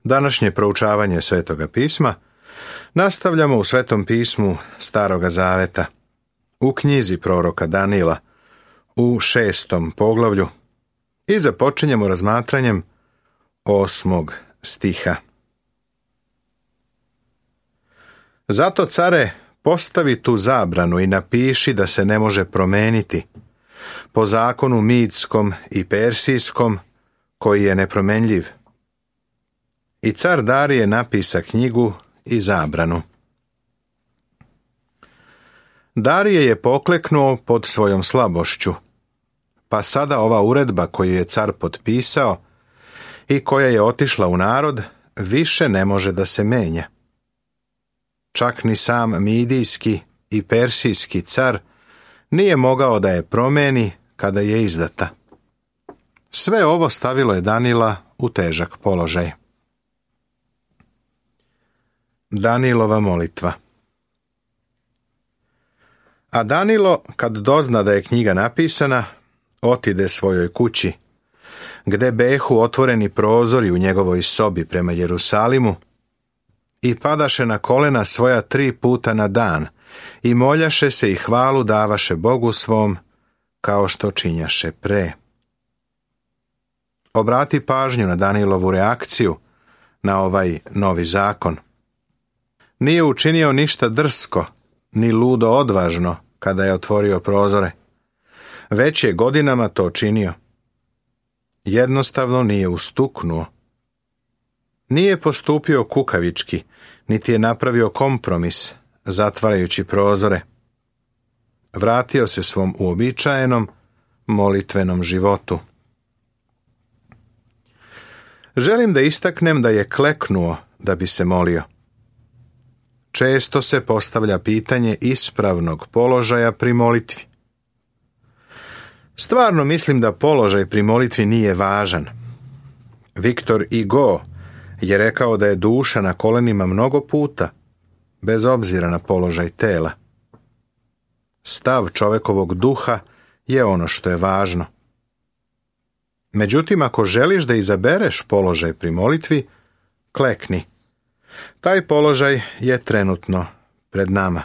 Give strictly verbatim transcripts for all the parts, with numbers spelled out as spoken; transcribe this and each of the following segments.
Današnje proučavanje Svetoga pisma nastavljamo u Svetom pismu Staroga Zaveta, u knjizi proroka Danila, u šestom poglavlju i započinjemo razmatranjem osmog stiha. Zato, care, postavi tu zabranu i napiši da se ne može promeniti, po zakonu midskom i persijskom, koji je nepromenljiv. I car Darije napisa knjigu i zabranu. Darije je pokleknuo pod svojom slabošću, pa sada ova uredba koju je car potpisao i koja je otišla u narod, više ne može da se menja. Čak ni sam midijski i persijski car nije mogao da je promeni kada je izdata. Sve ovo stavilo je Danila u težak položaj. Danilova molitva. A Danilo, kad dozna da je knjiga napisana, otide svojoj kući, gde behu otvoreni prozori u njegovoj sobi prema Jerusalimu, i padaše na kolena svoja tri puta na dan, i moljaše se i hvalu davaše Bogu svom, kao što činjaše pre. Obrati pažnju na Danilovu reakciju na ovaj novi zakon. Nije učinio ništa drsko, ni ludo odvažno kada je otvorio prozore. Već je godinama to činio. Jednostavno nije ustuknuo. Nije postupio kukavički, niti je napravio kompromis, zatvarajući prozore. Vratio se svom uobičajenom, molitvenom životu. Želim da istaknem da je kleknuo da bi se molio. Često se postavlja pitanje ispravnog položaja pri molitvi. Stvarno mislim da položaj pri molitvi nije važan. Viktor Hugo je rekao da je duša na kolenima mnogo puta, bez obzira na položaj tela. Stav čovekovog duha je ono što je važno. Međutim, ako želiš da izabereš položaj pri molitvi, klekni. Taj položaj je trenutno pred nama.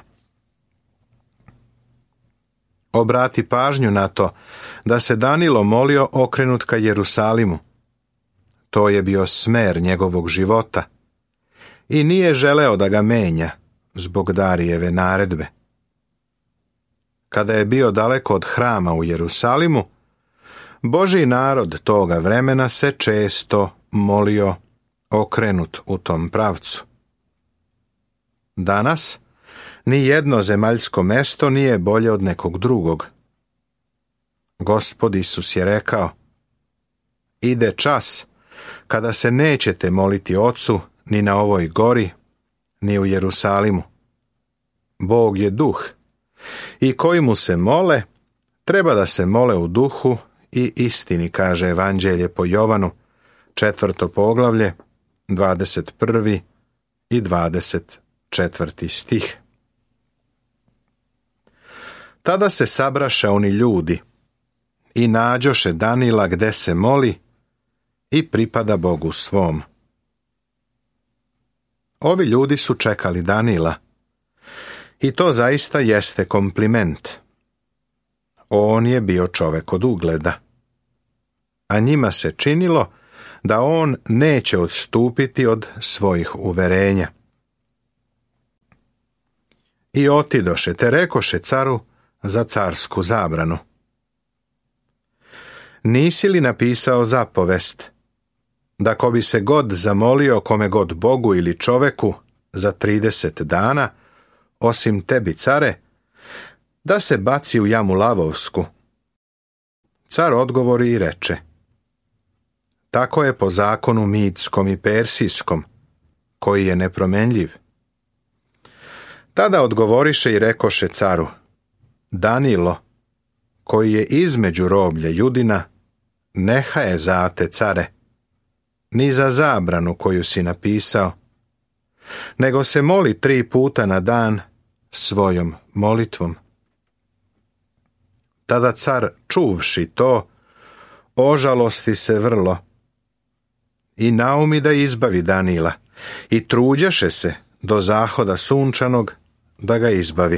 Obrati pažnju na to da se Danilo molio okrenut ka Jerusalimu. To je bio smer njegovog života i nije želeo da ga menja zbog Darijeve naredbe. Kada je bio daleko od hrama u Jerusalimu, Božji narod toga vremena se često molio okrenut u tom pravcu. Danas ni jedno zemaljsko mesto nije bolje od nekog drugog. Gospod Isus je rekao: ide čas kada se nećete moliti Ocu ni na ovoj gori, ni u Jerusalimu. Bog je duh i koji mu se mole, treba da se mole u duhu i istini, kaže Evanđelje po Jovanu, četvrto poglavlje, dvadeset prvi i dvadeset četvrti stih. Tada se sabraše oni ljudi i nađoše Danila gde se moli i pripada Bogu svom. Ovi ljudi su čekali Danila i to zaista jeste kompliment. On je bio čovek od ugleda, a njima se činilo da on neće odstupiti od svojih uverenja. I otidoše te rekoše caru za carsku zabranu. Nisi li napisao zapovest da ko bi se god zamolio kome god Bogu ili čoveku za trideset dana, osim tebi, care, da se baci u jamu lavovsku? Car odgovori i reče: tako je po zakonu midskom i persijskom, koji je nepromenljiv. Tada odgovoriše i rekoše caru: Danilo, koji je između roblja Judina, neha je zate, care, ni za zabranu koju si napisao, nego se moli tri puta na dan svojom molitvom. Tada car, čuvši to, ožalosti se vrlo i naumi da izbavi Danila i truđaše se do zahoda sunčanog da ga izbavi.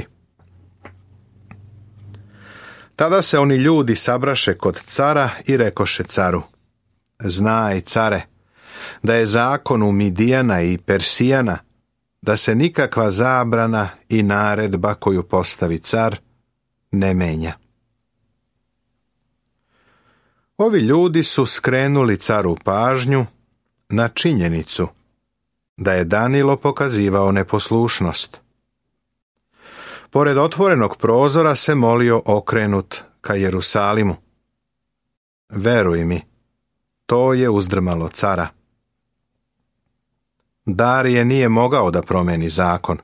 Tada se oni ljudi sabraše kod cara i rekoše caru: znaj, care, da je zakon u Midijana i Persijana da se nikakva zabrana i naredba koju postavi car ne menja. Ovi ljudi su skrenuli caru pažnju na činjenicu da je Danilo pokazivao neposlušnost. Pored otvorenog prozora se molio okrenut ka Jerusalimu. Veruj mi, to je uzdrmalo cara. Darije nije mogao da promeni zakon.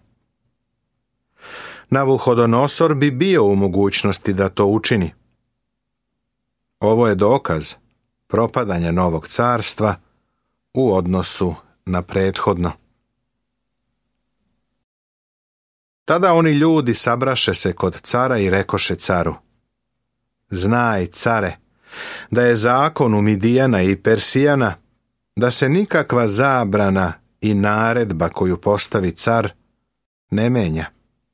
Navuhodonosor bi bio u mogućnosti da to učini. Ovo je dokaz propadanja novog carstva u odnosu na prethodno. Tada oni ljudi sabraše se kod cara i rekoše caru: znaj, care, da je zakon u Midijana i Persijana da se nikakva zabrana i naredba koju postavi car ne menja.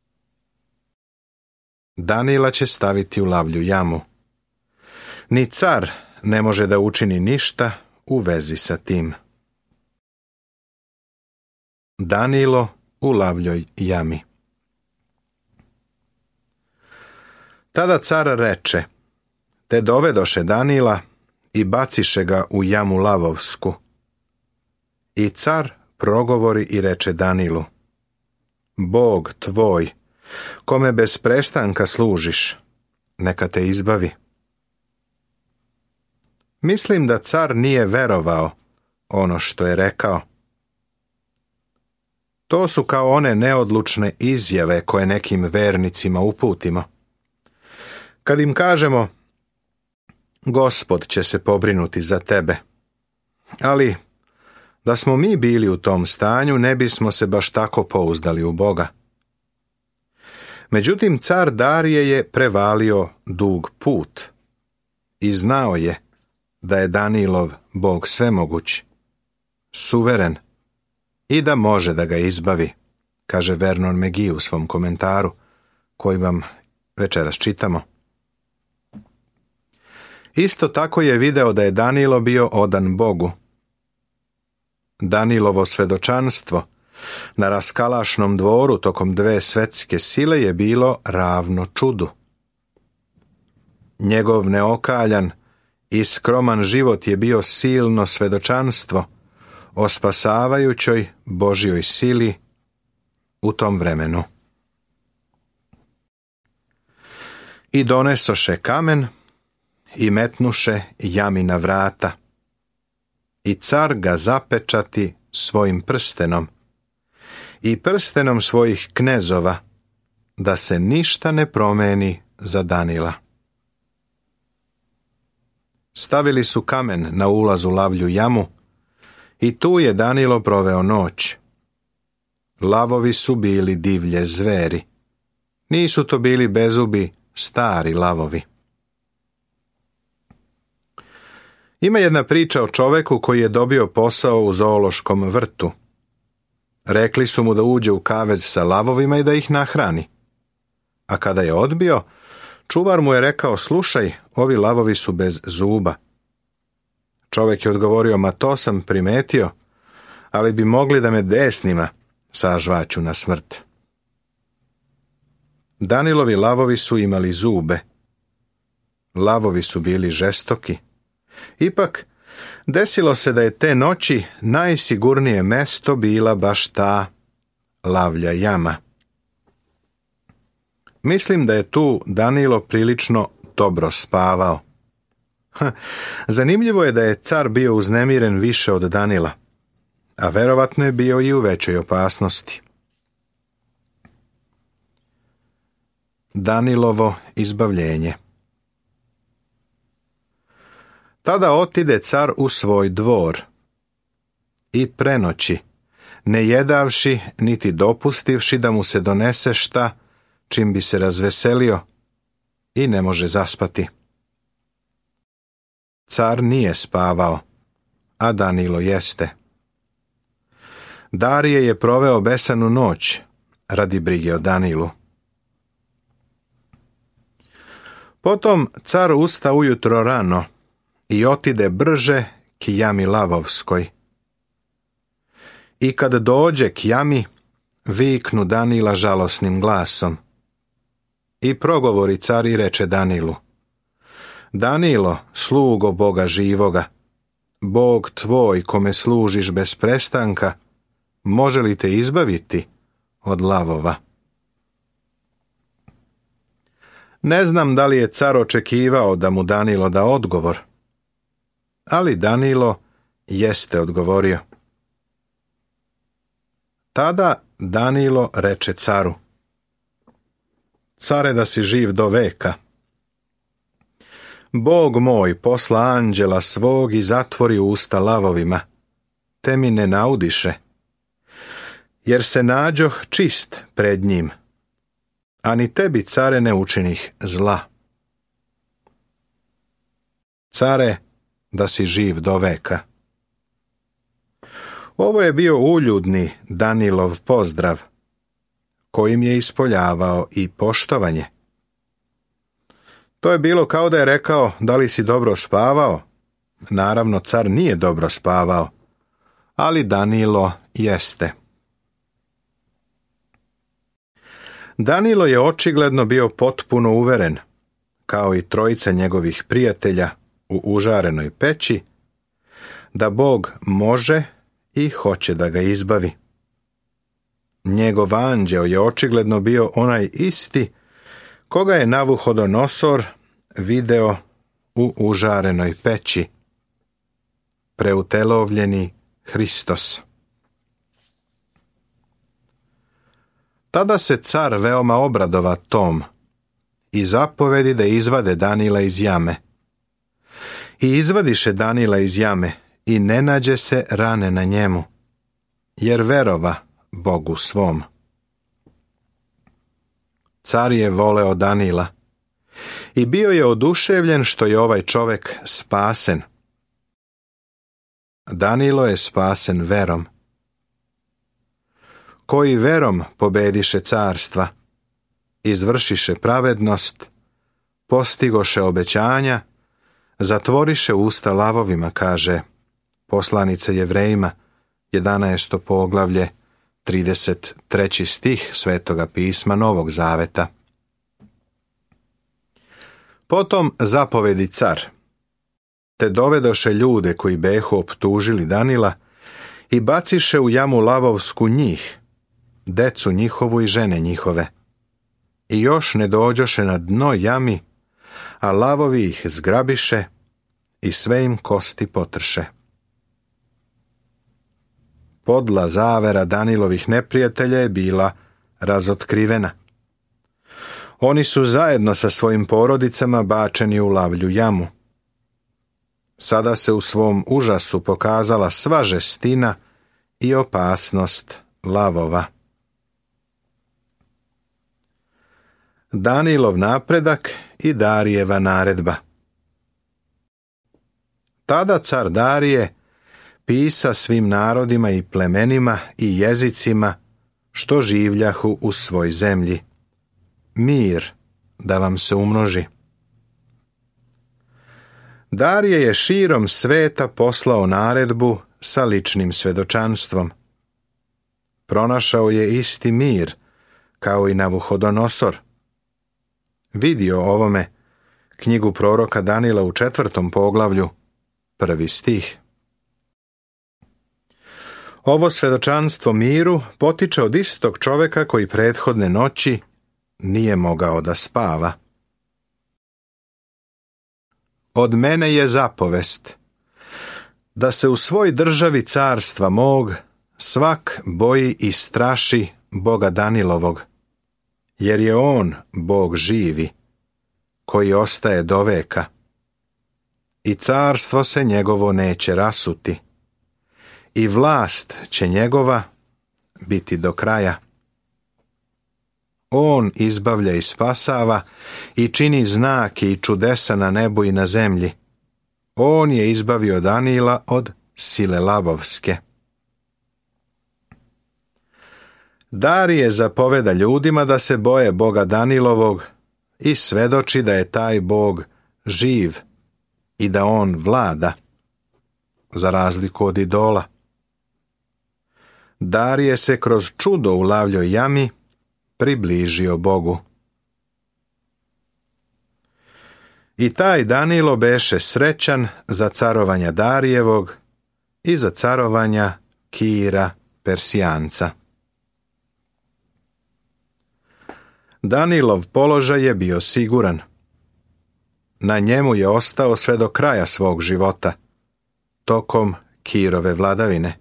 Danila će staviti u lavlju jamu. Ni car ne može da učini ništa u vezi sa tim. Danilo u lavljoj jami. Tada car reče: te dovedoše Danila i baciše ga u jamu lavovsku. I car progovori i reče Danilu: Bog tvoj, kome bez prestanka služiš, neka te izbavi. Mislim da car nije verovao ono što je rekao. To su kao one neodlučne izjave koje nekim vernicima uputimo. Kad im kažemo: Gospod će se pobrinuti za tebe. Ali, da smo mi bili u tom stanju, ne bismo se baš tako pouzdali u Boga. Međutim, car Darije je prevalio dug put i znao je da je Danilov Bog svemoguć, suveren i da može da ga izbavi, kaže Vernon McGee u svom komentaru, koji vam večeras čitamo. Isto tako je video da je Danilo bio odan Bogu. Danilovo svedočanstvo na raskalašnom dvoru tokom dve svetske sile je bilo ravno čudu. Njegov neokaljan i skroman život je bio silno svedočanstvo o spasavajućoj Božjoj sili u tom vremenu. I donesoše kamen i metnuše jami na vrata, i car ga zapečati svojim prstenom i prstenom svojih knezova, da se ništa ne promeni za Danila. Stavili su kamen na ulazu lavlju jamu i tu je Danilo proveo noć. Lavovi su bili divlje zveri. Nisu to bili bezubi, stari lavovi. Ima jedna priča o čoveku koji je dobio posao u zoološkom vrtu. Rekli su mu da uđe u kavez sa lavovima i da ih nahrani. A kada je odbio, čuvar mu je rekao: slušaj, ovi lavovi su bez zuba. Čovek je odgovorio: ma to sam primetio, ali bi mogli da me desnima sažvaću na smrt. Danilovi lavovi su imali zube. Lavovi su bili žestoki. Ipak, desilo se da je te noći najsigurnije mesto bila baš ta lavlja jama. Mislim da je tu Danilo prilično dobro spavao. Ha, zanimljivo je da je car bio uznemiren više od Danila, a verovatno je bio i u većoj opasnosti. Danilovo izbavljenje. Tada otide car u svoj dvor i prenoći, ne jedavši niti dopustivši da mu se donese šta čim bi se razveselio, i ne može zaspati. Car nije spavao, a Danilo jeste. Darije je proveo besanu noć radi brige o Danilu. Potom car usta ujutro rano i otide brže k jami lavovskoj. I kad dođe k jami, viknu Danila žalosnim glasom. I progovori car i reče Danilu: Danilo, slugo Boga živoga, Bog tvoj kome služiš bez prestanka, može li te izbaviti od lavova? Ne znam da li je car očekivao da mu Danilo da odgovor, ali Danilo jeste odgovorio. Tada Danilo reče caru: Care, da si živ do veka. Bog moj posla anđela svog i zatvori usta lavovima, te mi ne naudiše, jer se nađoh čist pred njim, a ni tebi, care, ne učinih zla. Care, da si živ do veka. Ovo je bio uljudni Danilov pozdrav, kojim je ispoljavao i poštovanje. To je bilo kao da je rekao: da li si dobro spavao? Naravno, car nije dobro spavao, ali Danilo jeste. Danilo je očigledno bio potpuno uveren, kao i trojica njegovih prijatelja u užarenoj peći, da Bog može i hoće da ga izbavi. Njegov anđeo je očigledno bio onaj isti koga je Navuhodonosor video u užarenoj peći, preutelovljeni Hristos. Tada se car veoma obradova tom i zapovedi da izvade Danila iz jame. I izvadiše Danila iz jame i ne nađe se rane na njemu, jer verova Bogu svom. Car je voleo Danila i bio je oduševljen što je ovaj čovek spasen. Danilo je spasen verom. Koji verom pobediše carstva, izvršiše pravednost, postigoše obećanja, zatvoriše usta lavovima, kaže poslanica Jevrejima, jedanaesto poglavlje, trideset treći stih Svetoga pisma Novog Zaveta. Potom zapovedi car, te dovedoše ljude koji behu optužili Danila i baciše u jamu lavovsku njih, decu njihovu i žene njihove. I još ne dođoše na dno jami, a lavovi ih zgrabiše i sve im kosti potrše. Podla zavera Danilovih neprijatelja je bila razotkrivena. Oni su zajedno sa svojim porodicama bačeni u lavlju jamu. Sada se u svom užasu pokazala sva žestina i opasnost lavova. Danilov napredak i Darijeva naredba. Tada car Darije pisa svim narodima i plemenima i jezicima što življahu u svoj zemlji: mir da vam se umnoži. Darije je širom sveta poslao naredbu sa ličnim svedočanstvom. Pronašao je isti mir kao i Navuhodonosor. Vidio ovome knjigu proroka Danila u četvrtom poglavlju, prvi stih. Ovo svedočanstvo miru potiče od istog čoveka koji prethodne noći nije mogao da spava. Od mene je zapovest da se u svoj državi carstva mog svak boji i straši Boga Danilovog, jer je on Bog živi, koji ostaje do veka, i carstvo se njegovo neće rasuti, i vlast će njegova biti do kraja. On izbavlja i spasava i čini znake i čudesa na nebu i na zemlji. On je izbavio Danila od sile lavovske. Darije zapoveda ljudima da se boje Boga Danilovog i svedoči da je taj Bog živ i da on vlada, za razliku od idola. Darije se kroz čudo u lavljoj jami približio Bogu. I taj Danilo beše srećan za carovanja Darijevog i za carovanja Kira Persijanca. Danilov položaj je bio siguran. Na njemu je ostao sve do kraja svog života, tokom Kirove vladavine.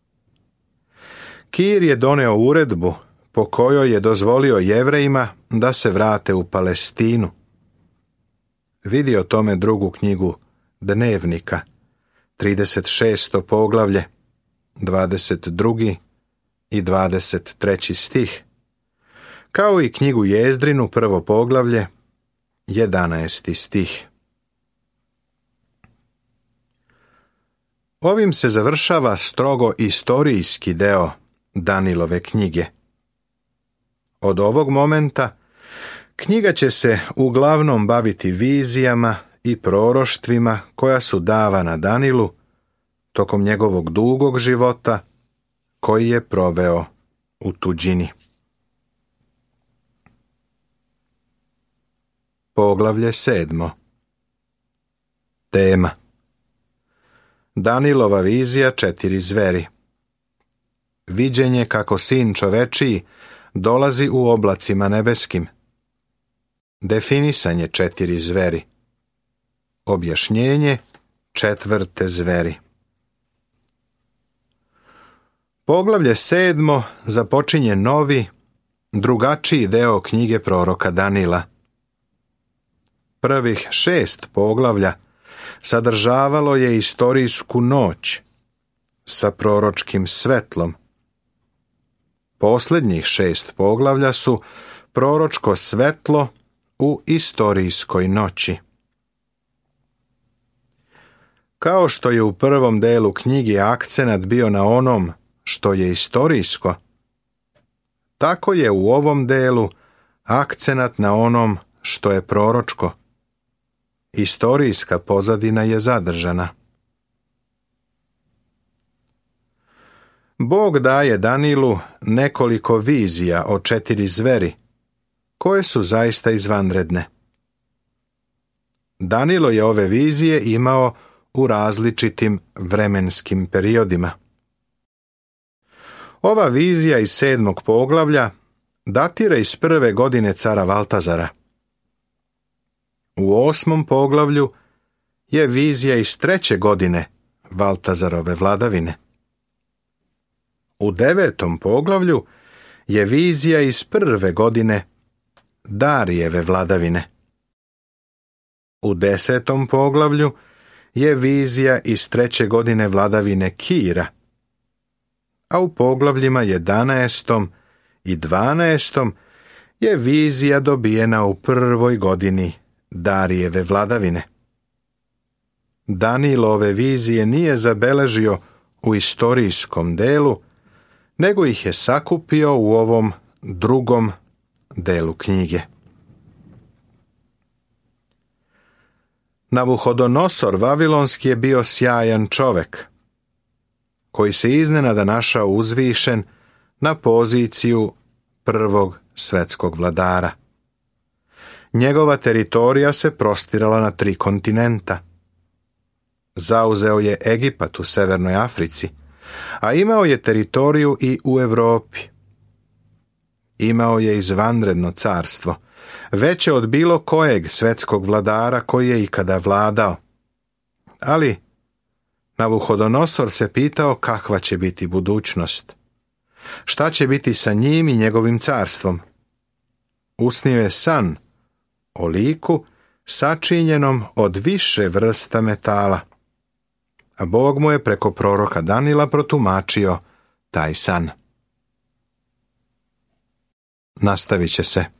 Kir je doneo uredbu po kojoj je dozvolio Jevrejima da se vrate u Palestinu. Vidi o tome drugu knjigu Dnevnika, trideset šesto poglavlje, dvadeset drugi i dvadeset treći stih, kao i knjigu Jezdrinu, prvo poglavlje, jedanaesti stih. Ovim se završava strogo istorijski deo Danilove knjige. Od ovog momenta knjiga će se uglavnom baviti vizijama i proroštvima koja su davana Danilu tokom njegovog dugog života koji je proveo u tuđini. Poglavlje sedmo. Tema: Danilova vizija četiri zveri. Viđenje kako sin čovečiji dolazi u oblacima nebeskim. Definisanje četiri zveri. Objašnjenje četvrte zveri. Poglavlje sedmo započinje novi, drugačiji deo knjige proroka Danila. Prvih šest poglavlja sadržavalo je istorijsku noć sa proročkim svetlom. Posljednjih šest poglavlja su proročko svetlo u istorijskoj noći. Kao što je u prvom delu knjige akcenat bio na onom što je istorijsko, tako je u ovom delu akcenat na onom što je proročko. Istorijska pozadina je zadržana. Bog daje Danilu nekoliko vizija o četiri zveri, koje su zaista izvanredne. Danilo je ove vizije imao u različitim vremenskim periodima. Ova vizija iz sedmog poglavlja datira iz prve godine cara Valtazara. U osmom poglavlju je vizija iz treće godine Valtazarove vladavine. U devetom poglavlju je vizija iz prve godine Darijeve vladavine. U desetom poglavlju je vizija iz treće godine vladavine Kira, a u poglavljima jedanaestom i dvanaestom je vizija dobijena u prvoj godini Darijeve vladavine. Danilo ove vizije nije zabeležio u istorijskom delu, nego ih je sakupio u ovom drugom delu knjige. Navuhodonosor Vavilonski je bio sjajan čovek, koji se iznenada našao uzvišen na poziciju prvog svetskog vladara. Njegova teritorija se prostirala na tri kontinenta. Zauzeo je Egipat u Severnoj Africi, a imao je teritoriju i u Europi. Imao je izvanredno carstvo, veće od bilo kojeg svetskog vladara koji je ikada vladao. Ali Navuhodonosor se pitao kakva će biti budućnost. Šta će biti sa njim i njegovim carstvom? Usnio je san o liku sačinjenom od više vrsta metala, a Bog mu je preko proroka Danila protumačio taj san. Nastavit će se.